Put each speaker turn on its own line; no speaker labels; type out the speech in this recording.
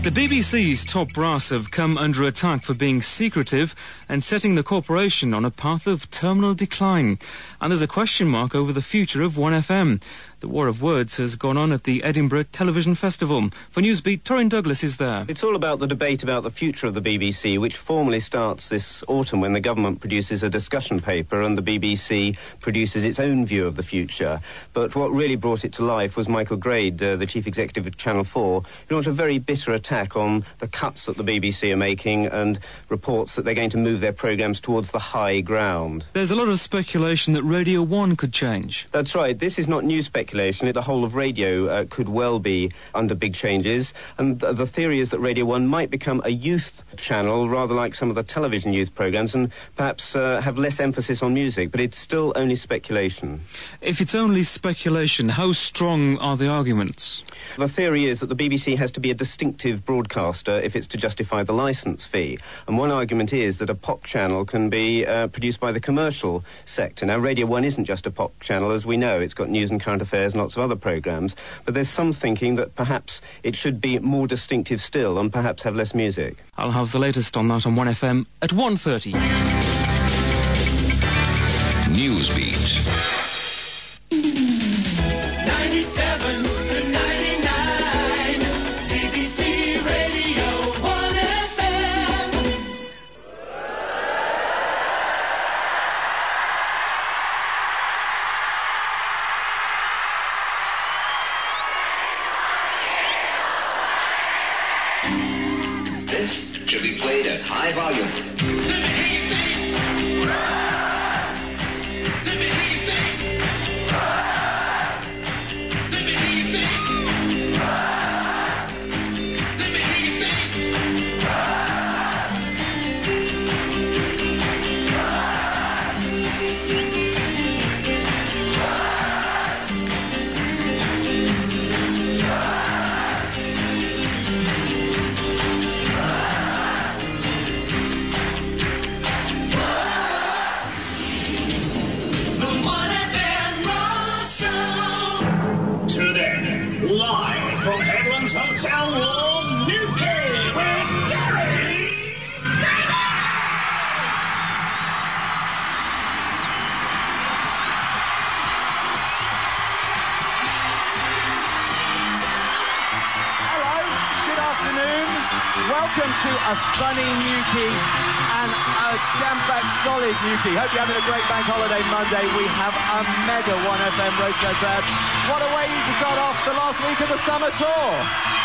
The BBC's top brass have come under attack for being secretive and setting the corporation on a path of terminal decline. And there's a question mark over the future of 1FM. The war of words has gone on at the Edinburgh Television Festival. For Newsbeat, Torrin Douglas is there.
It's all about the debate about the future of the BBC, which formally starts this autumn when the government produces a discussion paper and the BBC produces its own view of the future. But what really brought it to life was Michael Grade, the chief executive of Channel 4, who launched a very bitter attack on the cuts that the BBC are making and reports that they're going to move their programmes towards the high ground.
There's a lot of speculation that Radio 1 could change.
That's right. This is not new speculation. The whole of radio could well be under big changes. And the theory is that Radio 1 might become a youth channel, rather like some of the television youth programmes, and perhaps have less emphasis on music. But it's still only speculation.
If it's only speculation, how strong are the arguments?
The theory is that the BBC has to be a distinctive broadcaster if it's to justify the licence fee. And one argument is that a pop channel can be produced by the commercial sector. Now, Radio 1 isn't just a pop channel, as we know. It's got news and current affairs and lots of other programmes. But there's some thinking that perhaps it should be more distinctive still and perhaps have less music.
I'll have the latest on that on 1FM at 1:30.
Newsbeat.
97 to 99, BBC Radio 1FM.
This should be played at high volume.
Let me hear you sing. Let me hear you sing. Let me hear you sing. Let me hear you sing. The 1FM Road Show.
Today, live from Headlands Hotel World, Newquay, with Gary
Hello, good afternoon. Welcome to a sunny Newquay and a jam-packed solid Newquay. Hope you're having a great bank holiday Monday. We have a mega 1FM Roadshow crowd. What a way to start off the last week of the summer tour.